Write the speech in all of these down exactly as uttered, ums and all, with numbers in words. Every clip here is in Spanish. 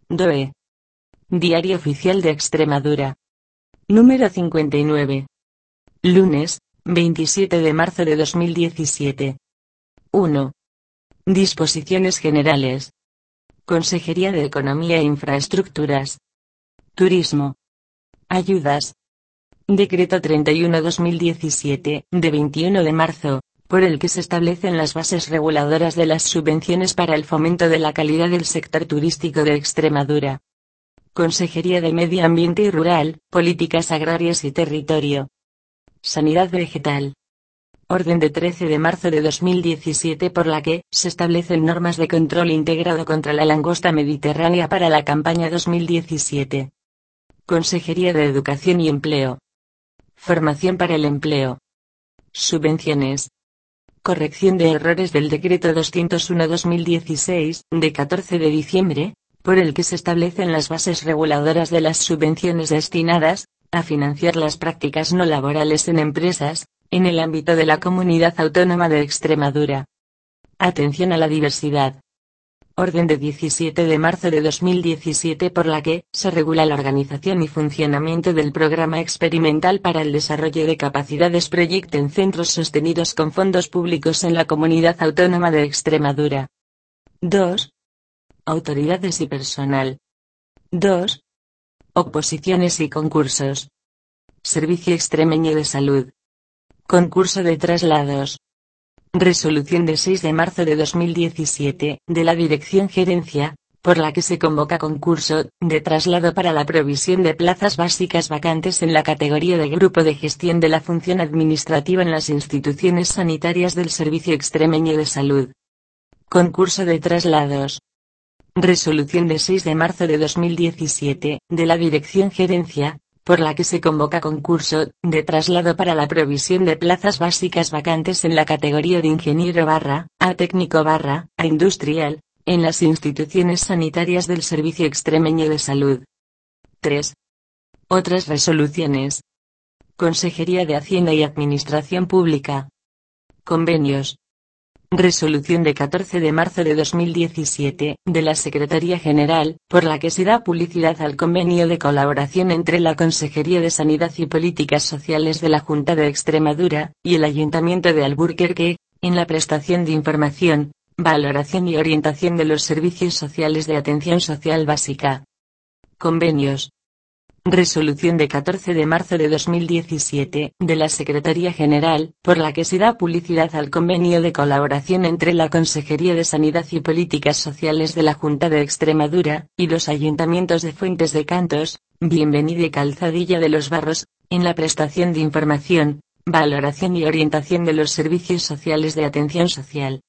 D O E. Diario Oficial de Extremadura. Número cincuenta y nueve. Lunes, veintisiete de marzo de dos mil diecisiete. uno. Disposiciones generales. Consejería de Economía e Infraestructuras. Turismo. Ayudas. Decreto treinta y uno barra dos mil diecisiete, de veintiuno de marzo, por el que se establecen las bases reguladoras de las subvenciones para el fomento de la calidad del sector turístico de Extremadura. Consejería de Medio Ambiente y Rural, Políticas Agrarias y Territorio. Sanidad Vegetal. Orden de trece de marzo de dos mil diecisiete por la que se establecen normas de control integrado contra la langosta mediterránea para la campaña dos mil diecisiete. Consejería de Educación y Empleo. Formación para el empleo. Subvenciones. Corrección de errores del Decreto doscientos uno barra dos mil dieciséis, de catorce de diciembre, por el que se establecen las bases reguladoras de las subvenciones destinadas a financiar las prácticas no laborales en empresas, en el ámbito de la Comunidad Autónoma de Extremadura. Atención a la diversidad. Orden de diecisiete de marzo de dos mil diecisiete por la que se regula la organización y funcionamiento del Programa Experimental para el Desarrollo de Capacidades Proyecto en centros sostenidos con fondos públicos en la Comunidad Autónoma de Extremadura. dos. Autoridades y personal. dos. Oposiciones y concursos. Servicio Extremeño de Salud. Concurso de traslados. Resolución de seis de marzo de dos mil diecisiete, de la Dirección Gerencia, por la que se convoca concurso de traslado para la provisión de plazas básicas vacantes en la categoría de Grupo de Gestión de la Función Administrativa en las instituciones sanitarias del Servicio Extremeño de Salud. Concurso de traslados. Resolución de seis de marzo de dos mil diecisiete, de la Dirección Gerencia, por la que se convoca concurso de traslado para la provisión de plazas básicas vacantes en la categoría de ingeniero barra, a técnico barra, a industrial, en las instituciones sanitarias del Servicio Extremeño de Salud. tres. Otras resoluciones. Consejería de Hacienda y Administración Pública. Convenios. Resolución de catorce de marzo de dos mil diecisiete, de la Secretaría General, por la que se da publicidad al convenio de colaboración entre la Consejería de Sanidad y Políticas Sociales de la Junta de Extremadura, y el Ayuntamiento de Alburquerque, en la prestación de información, valoración y orientación de los servicios sociales de atención social básica. Convenios. Resolución de catorce de marzo de dos mil diecisiete, de la Secretaría General, por la que se da publicidad al convenio de colaboración entre la Consejería de Sanidad y Políticas Sociales de la Junta de Extremadura, y los ayuntamientos de Fuentes de Cantos, Bienvenida y Calzadilla de los Barros, en la prestación de información, valoración y orientación de los servicios sociales de atención social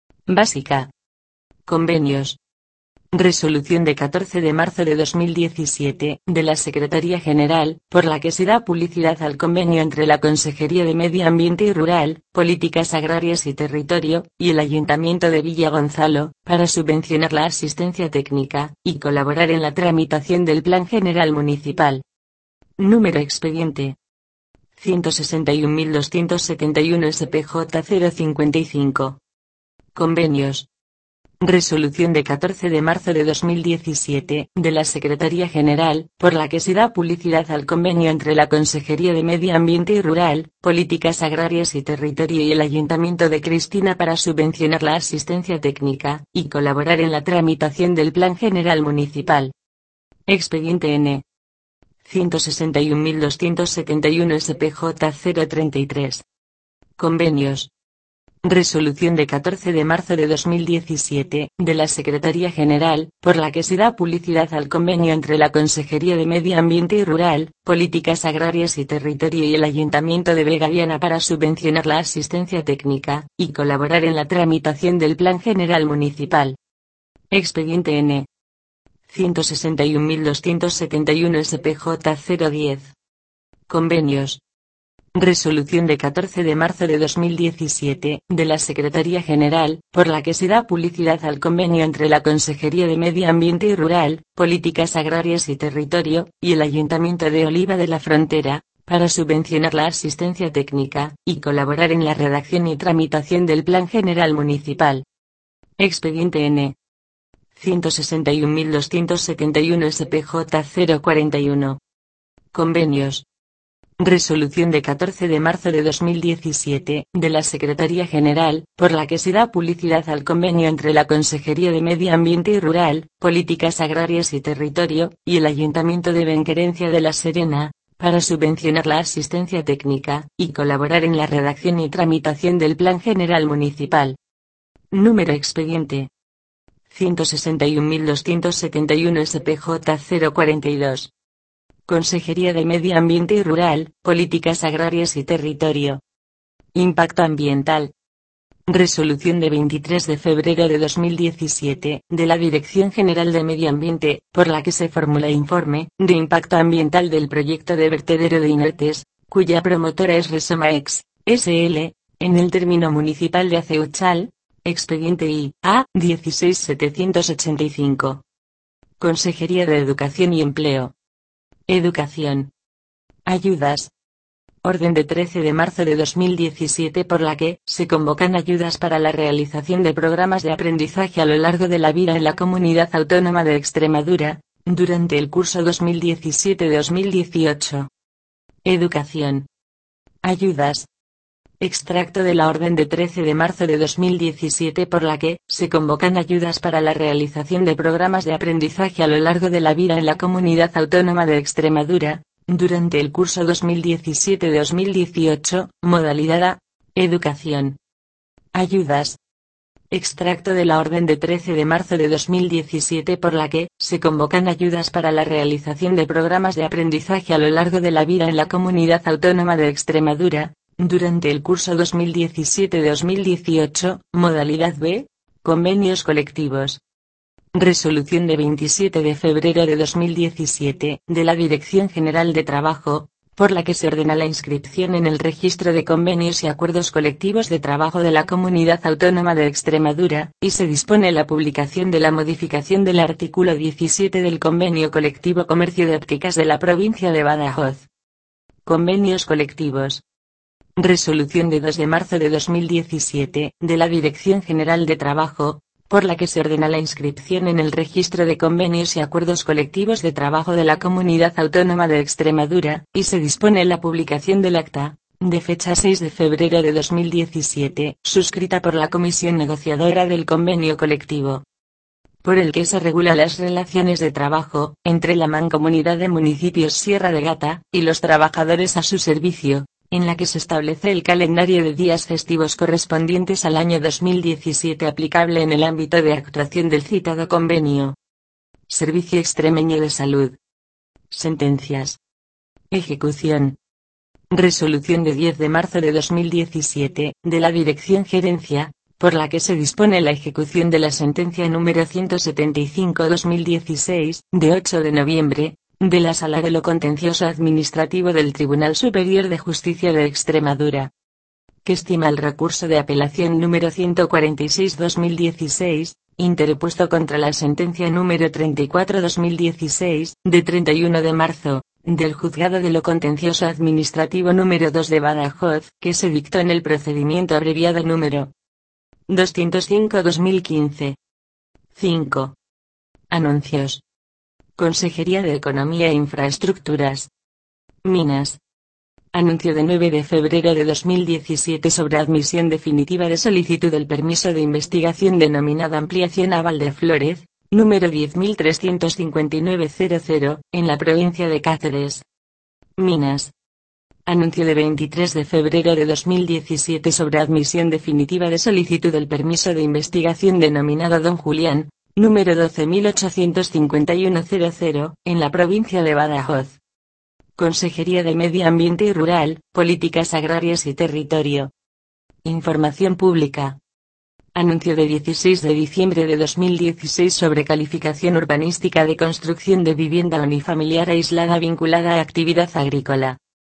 básica. Convenios. Resolución de catorce de marzo de dos mil diecisiete, de la Secretaría General, por la que se da publicidad al convenio entre la Consejería de Medio Ambiente y Rural, Políticas Agrarias y Territorio, y el Ayuntamiento de Villa Gonzalo, para subvencionar la asistencia técnica, y colaborar en la tramitación del Plan General Municipal. Número expediente. ciento sesenta y un mil doscientos setenta y uno S P J cero cincuenta y cinco. Convenios. Resolución de catorce de marzo de dos mil diecisiete, de la Secretaría General, por la que se da publicidad al convenio entre la Consejería de Medio Ambiente y Rural, Políticas Agrarias y Territorio y el Ayuntamiento de Cristina para subvencionar la asistencia técnica, y colaborar en la tramitación del Plan General Municipal. Expediente N. ciento sesenta y un mil doscientos setenta y uno S P J cero treinta y tres. Convenios. Resolución de catorce de marzo de dos mil diecisiete, de la Secretaría General, por la que se da publicidad al convenio entre la Consejería de Medio Ambiente y Rural, Políticas Agrarias y Territorio y el Ayuntamiento de Vega Viana para subvencionar la asistencia técnica, y colaborar en la tramitación del Plan General Municipal. Expediente N. ciento sesenta y un mil doscientos setenta y uno S P J cero diez. Convenios. Resolución de catorce de marzo de dos mil diecisiete, de la Secretaría General, por la que se da publicidad al convenio entre la Consejería de Medio Ambiente y Rural, Políticas Agrarias y Territorio, y el Ayuntamiento de Oliva de la Frontera, para subvencionar la asistencia técnica, y colaborar en la redacción y tramitación del Plan General Municipal. Expediente N. ciento sesenta y un mil doscientos setenta y uno S P J cero cuarenta y uno. Convenios. Resolución de catorce de marzo de dos mil diecisiete, de la Secretaría General, por la que se da publicidad al convenio entre la Consejería de Medio Ambiente y Rural, Políticas Agrarias y Territorio, y el Ayuntamiento de Benquerencia de la Serena, para subvencionar la asistencia técnica, y colaborar en la redacción y tramitación del Plan General Municipal. Número expediente ciento sesenta y un mil doscientos setenta y uno S P J cero cuarenta y dos. Consejería de Medio Ambiente y Rural, Políticas Agrarias y Territorio. Impacto ambiental. Resolución de veintitrés de febrero de dos mil diecisiete, de la Dirección General de Medio Ambiente, por la que se formula informe de impacto ambiental del proyecto de vertedero de inertes, cuya promotora es Resomaex, S L, en el término municipal de Aceuchal, expediente I A dieciséis mil setecientos ochenta y cinco. Consejería de Educación y Empleo. Educación. Ayudas. Orden de trece de marzo de dos mil diecisiete por la que se convocan ayudas para la realización de programas de aprendizaje a lo largo de la vida en la Comunidad Autónoma de Extremadura, durante el curso dos mil diecisiete dos mil dieciocho. Educación. Ayudas. Extracto de la orden de trece de marzo de dos mil diecisiete por la que se convocan ayudas para la realización de programas de aprendizaje a lo largo de la vida en la Comunidad Autónoma de Extremadura, durante el curso dos mil diecisiete dos mil dieciocho, modalidad A. Educación. Ayudas. Extracto de la orden de trece de marzo de dos mil diecisiete por la que se convocan ayudas para la realización de programas de aprendizaje a lo largo de la vida en la Comunidad Autónoma de Extremadura, durante el curso dos mil diecisiete dos mil dieciocho, modalidad B. Convenios colectivos. Resolución de veintisiete de febrero de dos mil diecisiete, de la Dirección General de Trabajo, por la que se ordena la inscripción en el Registro de Convenios y Acuerdos Colectivos de Trabajo de la Comunidad Autónoma de Extremadura, y se dispone la publicación de la modificación del artículo diecisiete del Convenio Colectivo Comercio de Ópticas de la provincia de Badajoz. Convenios colectivos. Resolución de dos de marzo de dos mil diecisiete, de la Dirección General de Trabajo, por la que se ordena la inscripción en el Registro de Convenios y Acuerdos Colectivos de Trabajo de la Comunidad Autónoma de Extremadura, y se dispone la publicación del acta, de fecha seis de febrero de dos mil diecisiete, suscrita por la Comisión Negociadora del Convenio Colectivo, por el que se regula las relaciones de trabajo entre la Mancomunidad de Municipios Sierra de Gata y los trabajadores a su servicio, en la que se establece el calendario de días festivos correspondientes al año dos mil diecisiete aplicable en el ámbito de actuación del citado convenio. Servicio Extremeño de Salud. Sentencias. Ejecución. Resolución de diez de marzo de dos mil diecisiete, de la Dirección Gerencia, por la que se dispone la ejecución de la sentencia número ciento setenta y cinco barra dos mil dieciséis, de ocho de noviembre, de la Sala de lo Contencioso Administrativo del Tribunal Superior de Justicia de Extremadura, que estima el recurso de apelación número ciento cuarenta y seis barra dos mil dieciséis, interpuesto contra la sentencia número treinta y cuatro barra dos mil dieciséis, de treinta y uno de marzo, del Juzgado de lo Contencioso Administrativo número dos de Badajoz, que se dictó en el procedimiento abreviado número doscientos cinco barra dos mil quince. cinco. Anuncios. Consejería de Economía e Infraestructuras. Minas. Anuncio de nueve de febrero de dos mil diecisiete sobre admisión definitiva de solicitud del permiso de investigación denominada Ampliación a Valdeflórez, número diez mil trescientos cincuenta y nueve cero cero, en la provincia de Cáceres. Minas. Anuncio de veintitrés de febrero de dos mil diecisiete sobre admisión definitiva de solicitud del permiso de investigación denominado Don Julián, número doce mil ochocientos cincuenta y uno cero cero, en la provincia de Badajoz. Consejería de Medio Ambiente y Rural, Políticas Agrarias y Territorio. Información pública. Anuncio de dieciséis de diciembre de dos mil dieciséis sobre calificación urbanística de construcción de vivienda unifamiliar aislada vinculada a actividad agrícola.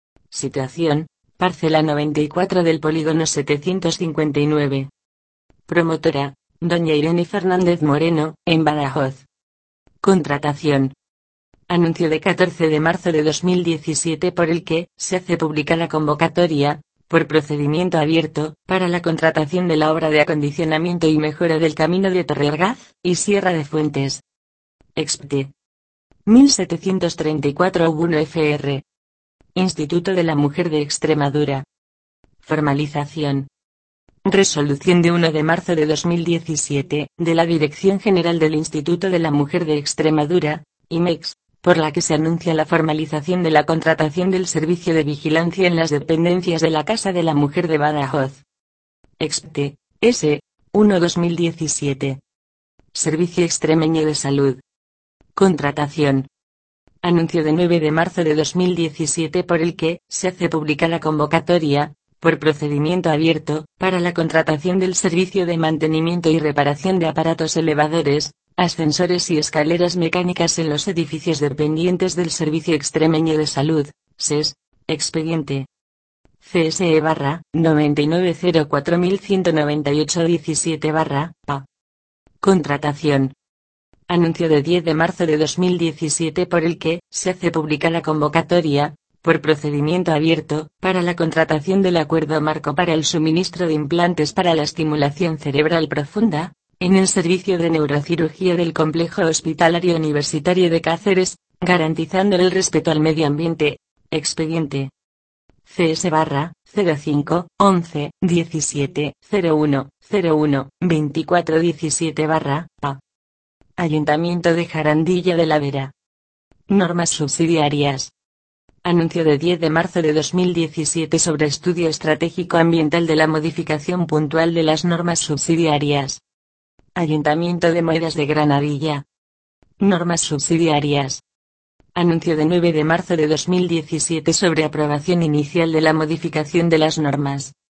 Situación: parcela noventa y cuatro del polígono setecientos cincuenta y nueve. Promotora: doña Irene Fernández Moreno, en Badajoz. Contratación. Anuncio de catorce de marzo de dos mil diecisiete por el que se hace pública la convocatoria por procedimiento abierto, para la contratación de la obra de acondicionamiento y mejora del camino de Torreargaz y Sierra de Fuentes. Expte. mil setecientos treinta y cuatro uno F R. Instituto de la Mujer de Extremadura. Formalización. Resolución de uno de marzo de dos mil diecisiete, de la Dirección General del Instituto de la Mujer de Extremadura, I M E X, por la que se anuncia la formalización de la contratación del servicio de vigilancia en las dependencias de la Casa de la Mujer de Badajoz. Expte. S. uno barra dos mil diecisiete. Servicio Extremeño de Salud. Contratación. Anuncio de nueve de marzo de dos mil diecisiete por el que se hace pública la convocatoria, por procedimiento abierto, para la contratación del servicio de mantenimiento y reparación de aparatos elevadores, ascensores y escaleras mecánicas en los edificios dependientes del Servicio Extremeño de Salud, S E S, expediente C S E barra noventa y nueve cero cuatro mil ciento noventa y ocho diecisiete barra P A. Contratación. Anuncio de diez de marzo de dos mil diecisiete por el que se hace pública la convocatoria, por procedimiento abierto, para la contratación del acuerdo marco para el suministro de implantes para la estimulación cerebral profunda, en el servicio de neurocirugía del Complejo Hospitalario Universitario de Cáceres, garantizando el respeto al medio ambiente. Expediente C S barra cero cinco once diecisiete cero uno cero uno veinticuatro diecisiete barra P A. Ayuntamiento de Jarandilla de la Vera. Normas subsidiarias. Anuncio de diez de marzo de dos mil diecisiete sobre estudio estratégico ambiental de la modificación puntual de las normas subsidiarias. Ayuntamiento de Moedas de Granadilla. Normas subsidiarias. Anuncio de nueve de marzo de dos mil diecisiete sobre aprobación inicial de la modificación de las normas.